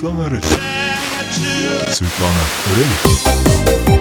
Светлана Рысь. Светлана Рысь.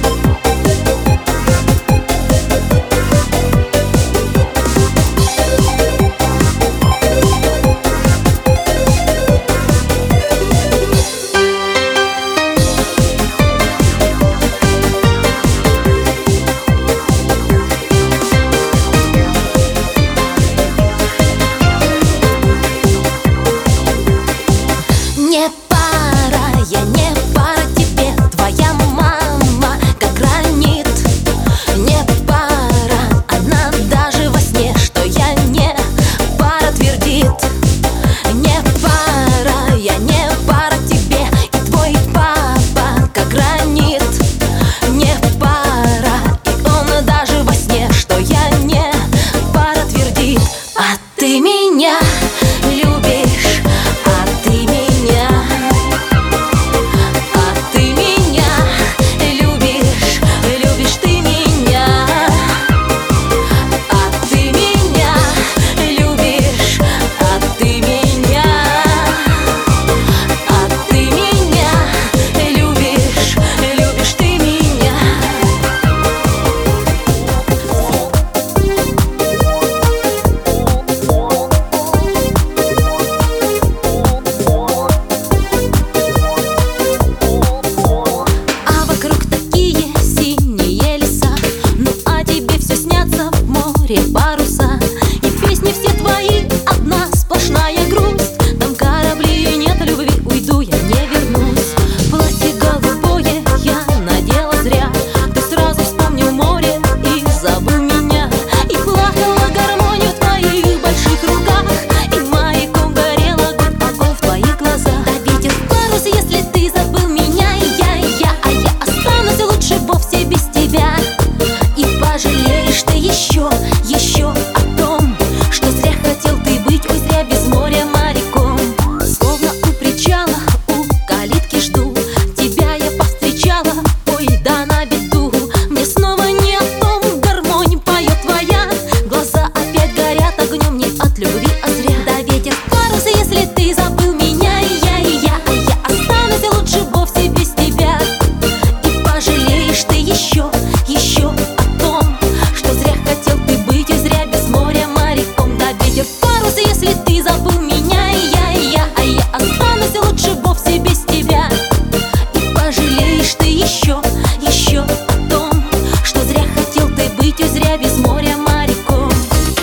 Не пара, я не пара тебе, твоя мама как гранит. Не пара, одна даже во сне, что я не пара, твердит. Не пара, я не пара тебе, и твой папа как гранит. Не пара, и он даже во сне, что я не пара, твердит. А ты меня любишь, а ты меня, а ты меня любишь, любишь ты меня, а ты меня любишь, а ты меня, а ты меня любишь, любишь ты меня. А вокруг такие синие леса, ну а тебе все снятся в море паруса. И песни все твои одна сплошная грусть. Там корабли и нет любви, уйду я, не вернусь. Платье голубое я надела зря, ты сразу вспомнил море и забыл меня. И плакала гармонию в твоих больших руках, и маяком горел огонь в твоих глазах. Да ветер в парус, если ты забыл меня, и я, а я останусь лучше вовсе без тебя. И пожалеешь ты еще о том, что зря хотел ты быть, ой, зря без моря моряком. Словно у причала, у калитки жду, тебя я повстречала, ой, да на беду. Мне снова не о том, гармонь поет твоя, глаза опять горят огнем, не от любви, а зря. Да ветер в парус, если ты забыл меня, и я, а я останусь лучше вовсе без тебя. И пожалеешь ты еще о том, что зря хотел ты быть, ой, зря без моря моряком. Да ветер в парус, если ты забыл меня, и я, а я останусь лучше вовсе без тебя. И пожалеешь ты еще о том, что зря хотел ты быть, ой, зря без моря моряком.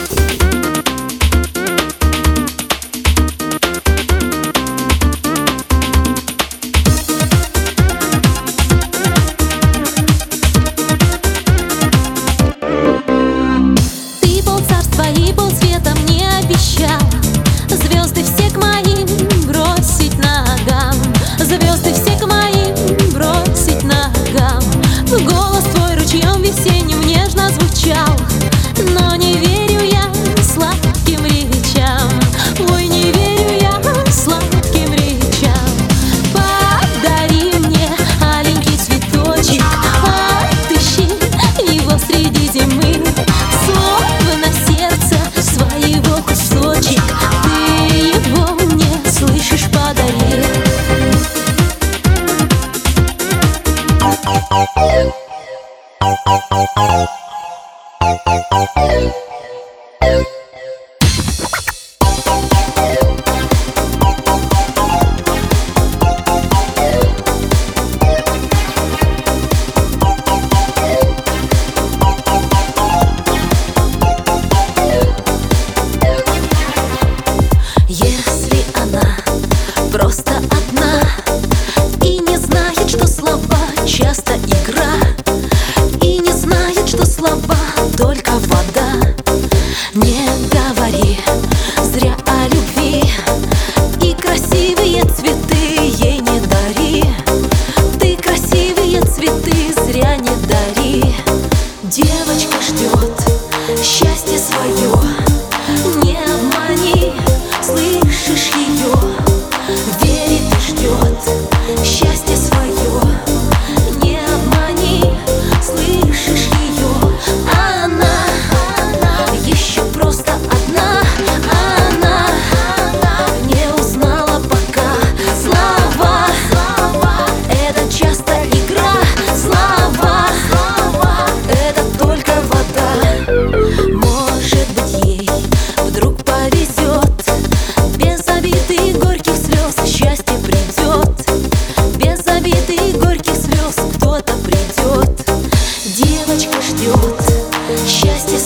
Ты полцарства и полсвета мне обещал, звезды все к моим бросить ногам, звезды все к моим бросить ногам. Голос твой ручьем весенним нежно звучал, но не верю я сладким речам, ой, не верю я сладким речам. Подари мне аленький цветочек, отыщи его среди зимы, словно сердце своего кусочек, ты его мне, слышишь, подари. Если она просто одна и не знает, что слова часто игра, и не знает, что слова только вода, не говори зря о любви, и красивые цветы ей не дари. Ты красивые цветы зря не дари. Девочка ждет счастье свое, не обмани, слышишь ее, верит и ждет счастье свое, не обмани, слышишь ее. Она еще просто одна, она не узнала пока слова.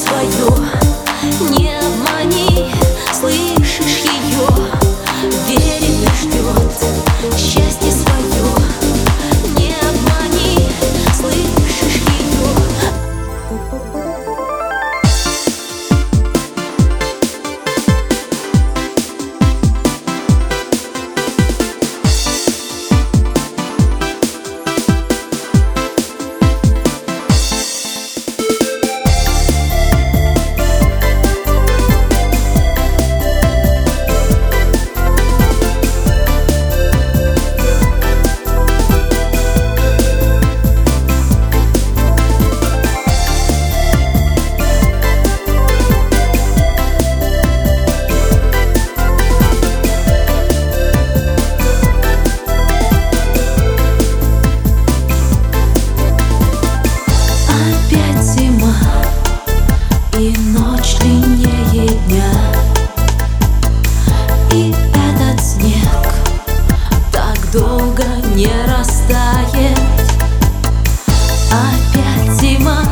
свое не обмани, слышишь ее, верит и ждет счастье свое. Не обмани, слышишь ее. И ночь длиннее дня, и этот снег так долго не растает. Опять зима,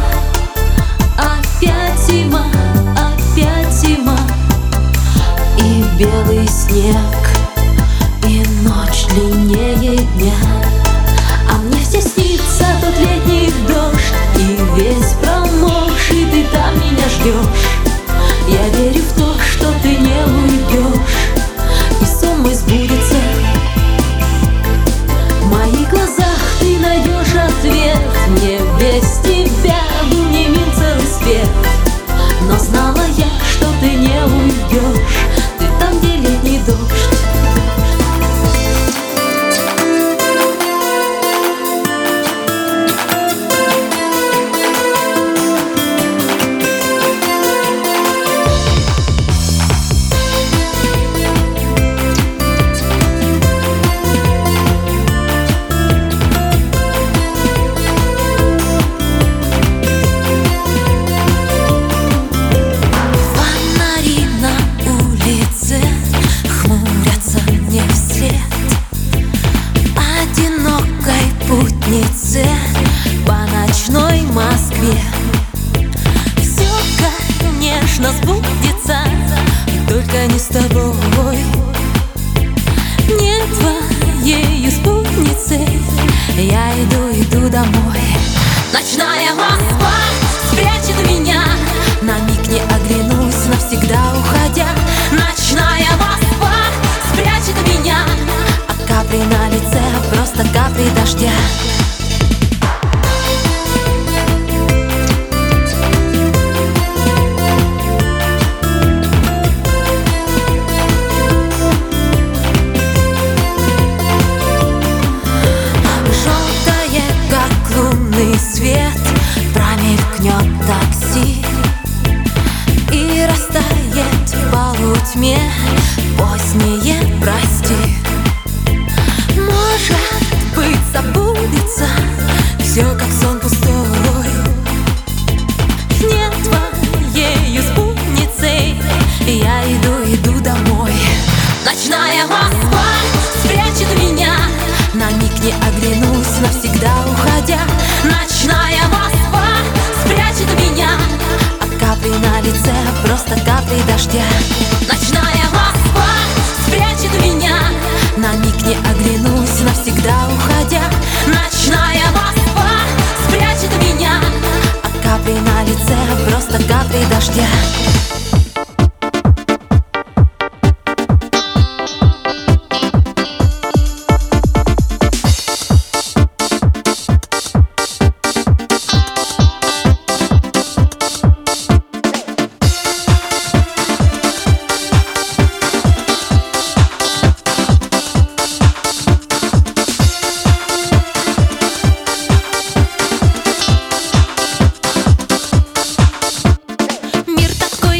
опять зима, опять зима. И белый снег, и ночь длиннее дня. А мне все снится тот летний дождь, и весь промокший ты там меня ждешь. Я верю в то, что ты не уйдешь, и сон мой сбудется. В моих глазах ты найдешь ответ. Мне без тебя был не мил целый свет. Но знала я, что ты не уйдешь, ты там, где летний дождь. По ночной Москве все, конечно, сбудется, только не с тобой. Не твоею спутницей я иду домой. Ночная Москва спрячет меня, на миг не оглянусь, навсегда уходя. Ночная Москва спрячет меня, а капли на лице просто капли дождя. Свет промелькнет такси и растает в полутьме позднее прости. Может быть, забудется все, как сон пустой. Не твоею спутницей я иду домой. Ночная Москва спрячет меня, на миг не оглянусь, навсегда уходя. Ночная Москва спрячет меня, а капли на лице просто капли дождя. Ночная Москва спрячет меня, на миг не оглянусь, навсегда уходя. Ночная Москва спрячет меня, а капли на лице просто капли дождя. Мир такой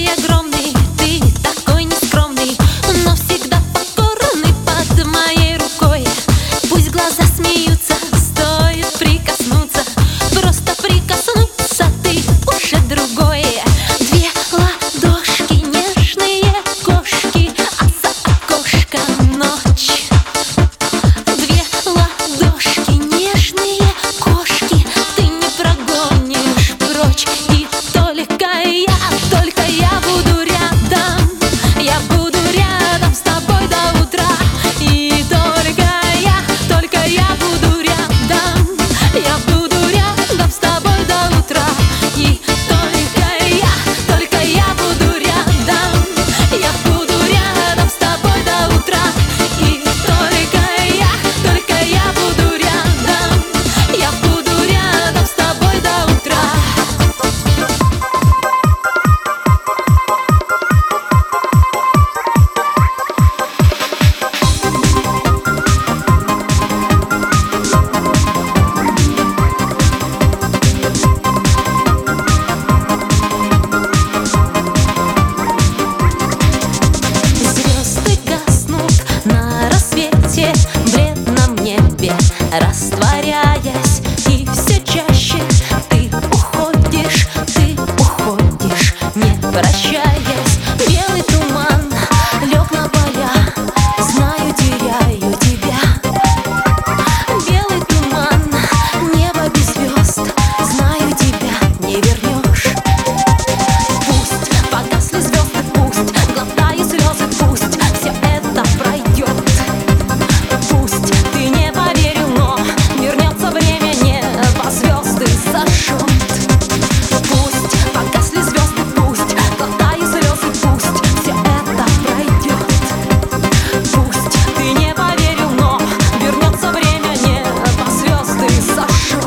Прощаясь, белый туман лег на поля. Знаю, теряю тебя. Белый туман, небо без звезд. Знаю, тебя не вернешь. Пусть погасли звезды, пусть глотаю слезы, пусть все это пройдет. Пусть ты не поверил, но вернется время, небо звезды зажжет. Пусть погасли звезды, пусть глотаю слезы, пусть все это пройдет. Пусть ты не поверил, но вернется время, небо звезды зажжет.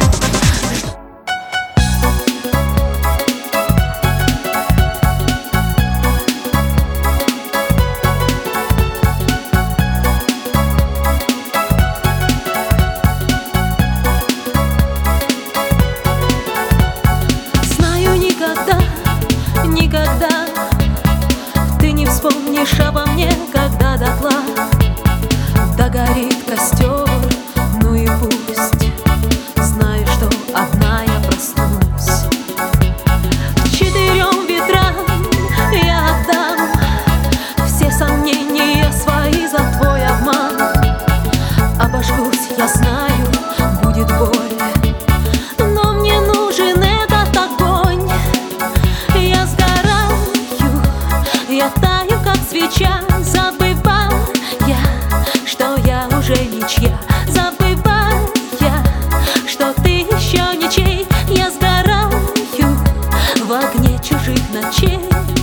Знаю, никогда, никогда ты не вспомнишь обо мне, когда дотла догорит костер. Ну и пусть, знаю, что одна я проснусь. Четырем ветрам я отдам все сомнения свои за твой обман. Обожгусь, я знаю, будет боль, но мне нужен этот огонь. Я сгораю, я таю, как свеча. Забываю я, что я уже ничья. Забываю я, что ты еще ничей. Я сгораю в огне чужих ночей.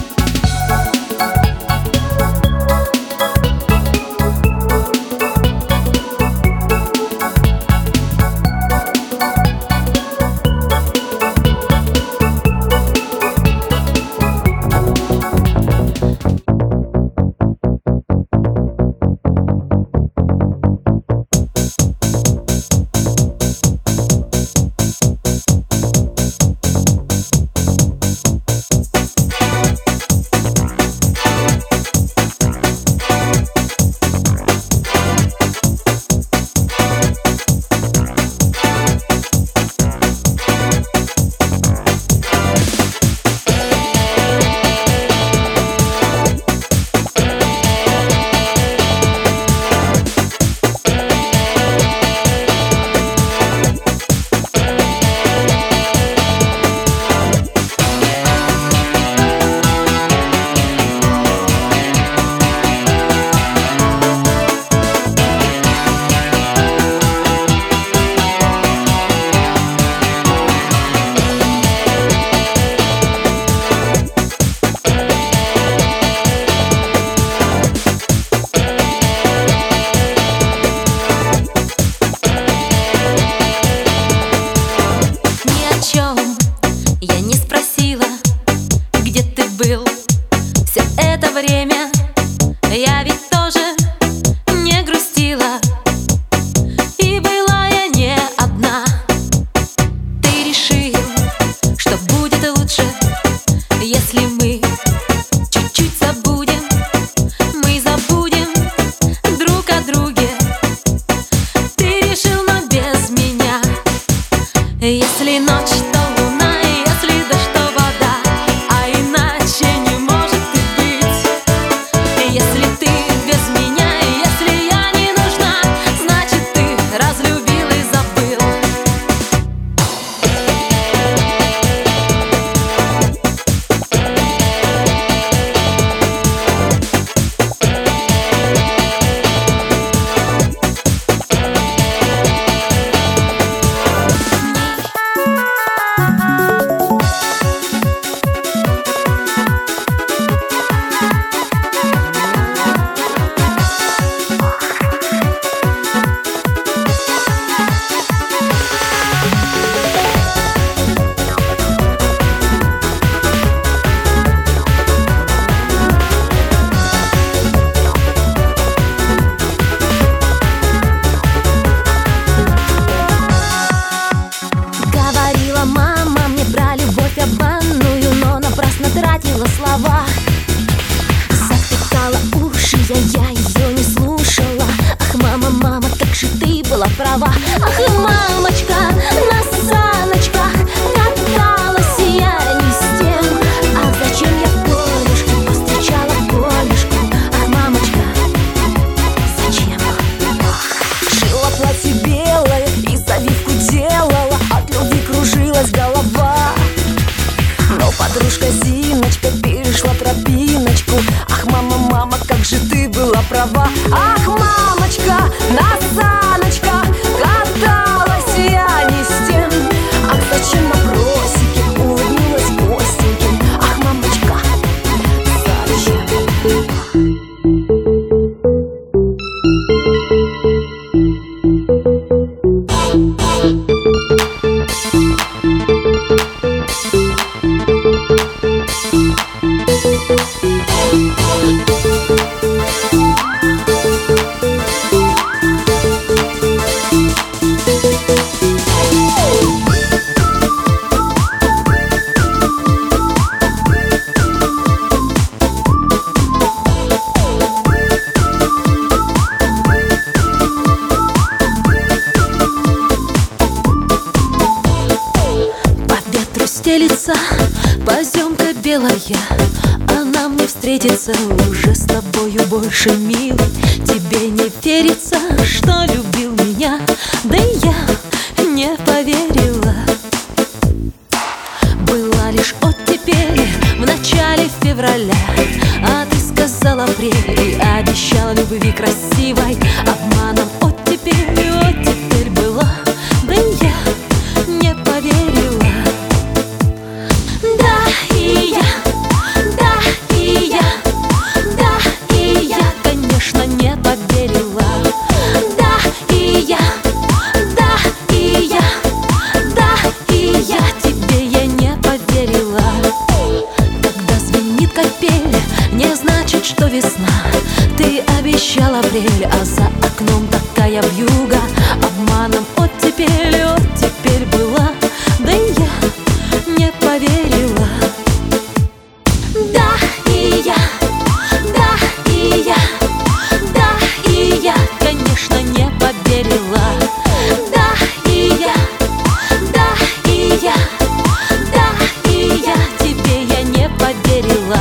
Я не спросила, где ты был все это время. Я ведь тоже не грустила, и была я не одна. Ты решил, что будет лучше, если мы чуть-чуть забудем. Мы забудем друг о друге. Ты решил, но без меня. Если ночь, то луна, если дождь, то вода, а иначе не может и быть. Если ты без меня, если я не нужна, значит ты разлюбил и забыл. Тратила слова, затыкала уши, я ее не слушала. Ах, мама, мама, как же ты была права. Ах, мамочка, на саночках каталась я не с тем. А зачем я поверила я, а нам не встретиться уже с тобою больше, милый. Тебе не верится, что любил меня, да и я не поверила. Была лишь оттепель в начале февраля, а ты сказал апрель и обещал любви красивой. Обманом оттепель была, да и я не поверила. Да и я, конечно, не поверила. Да и я, тебе я не поверила. Когда звенит капель, не значит, что весна. Ты обещал апрель, а за окном такая вьюга. Обманом оттепель была, да и я не поверила. Да и я, конечно, не поверила. Да и я, тебе я не поверила.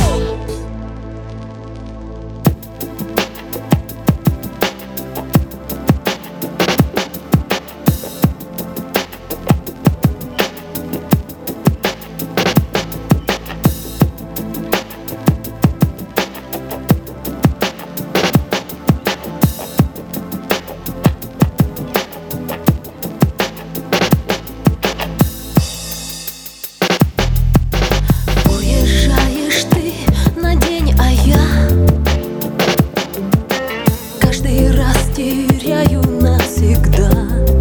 Теряю навсегда,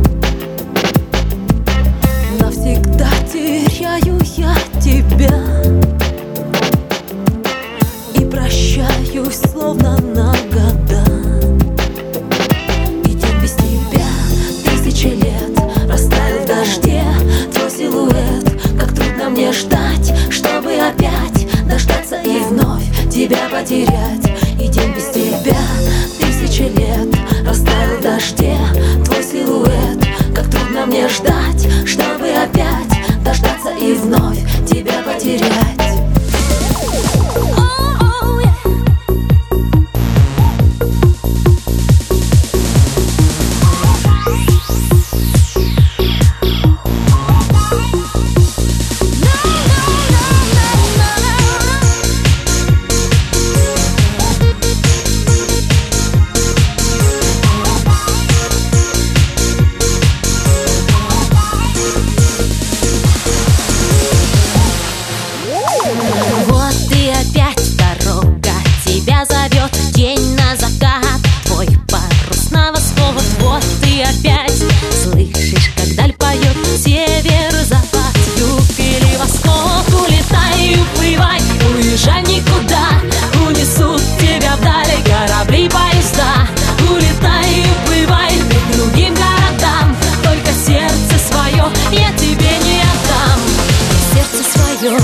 навсегда теряю я тебя. И прощаюсь словно на года. И день без тебя 1000 лет растаял в дожде. Твой силуэт, как трудно мне ждать, чтобы опять дождаться и вновь тебя потерять. И день без тебя 1000 лет растаял в дожде. Твой силуэт, как трудно мне ждать, чтобы опять дождаться и вновь тебя потерять. Тебя зовет день на закат, твой парус на восход. Вот ты опять слышишь, как даль поет север, запад, юг или восток. Улетай, уплывай, уезжай никуда, унесут тебя вдали корабли, поезда. Улетай, уплывай к другим городам, только сердце свое я тебе не отдам. Сердце свое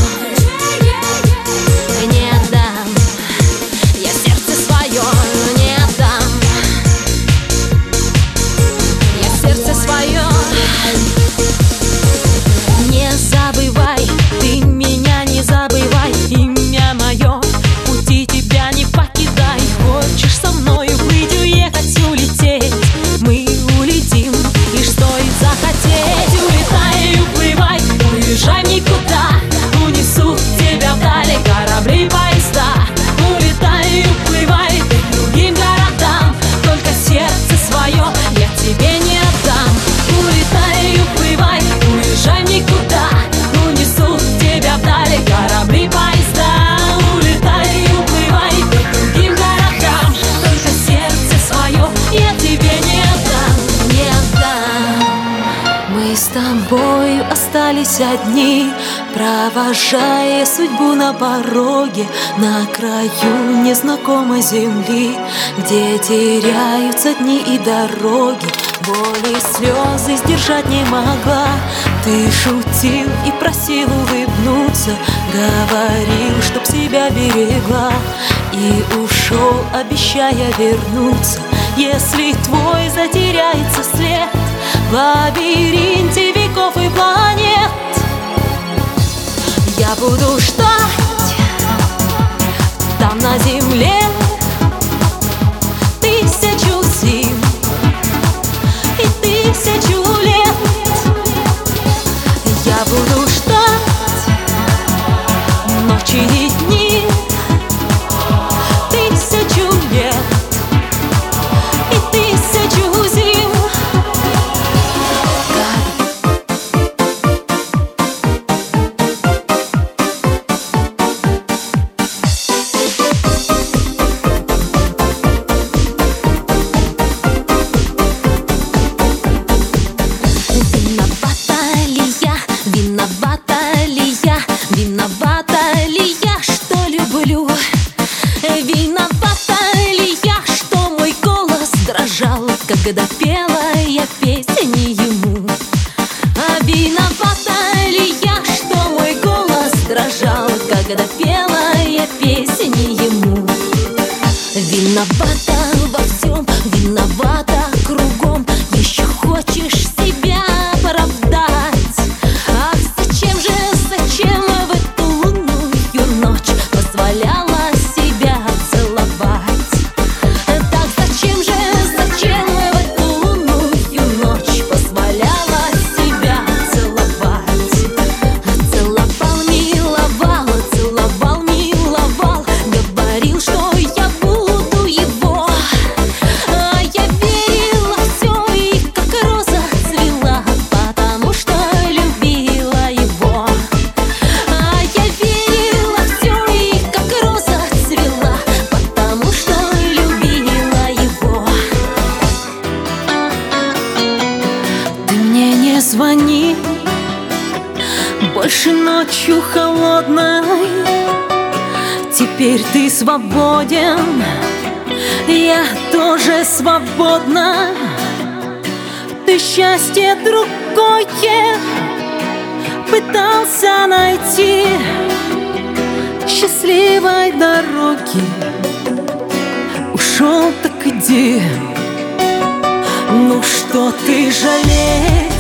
остались одни, провожая судьбу на пороге, на краю незнакомой земли, где теряются дни и дороги. Боли, слезы сдержать не могла. Ты шутил и просил улыбнуться, говорил, чтоб себя берегла, и ушел, обещая вернуться, если твой затеряется след в лабиринте веков и планет. Я буду ждать там на земле 1000 зим и 1000 лет. Я буду ждать ночи и дни, 1000 лет и 1000 зим. Виновата ли я, что люблю? Виновата ли я, что мой голос дрожал, когда пела я песни ему? Виновата ли я, что мой голос дрожал, когда пела я песни ему? Виновата во всем, виновата кругом. Еще хочешь себя оправдать? Ах, зачем в эту лунную ночь позволяла себя целовать? Так зачем в эту лунную ночь позволяла себя целовать? Целовал, миловал, целовал, миловал, говорил, что я буду его. Я верила в все, и как роза цвела, потому что любила его. Я верила в все, и как роза цвела, потому что любила его. Ты мне не звони больше ночью холодной. Теперь ты свободен, я тоже свободна. Ты счастье другое пытался найти, счастливой дороги ушел, так иди. Ну что ты жалеешь?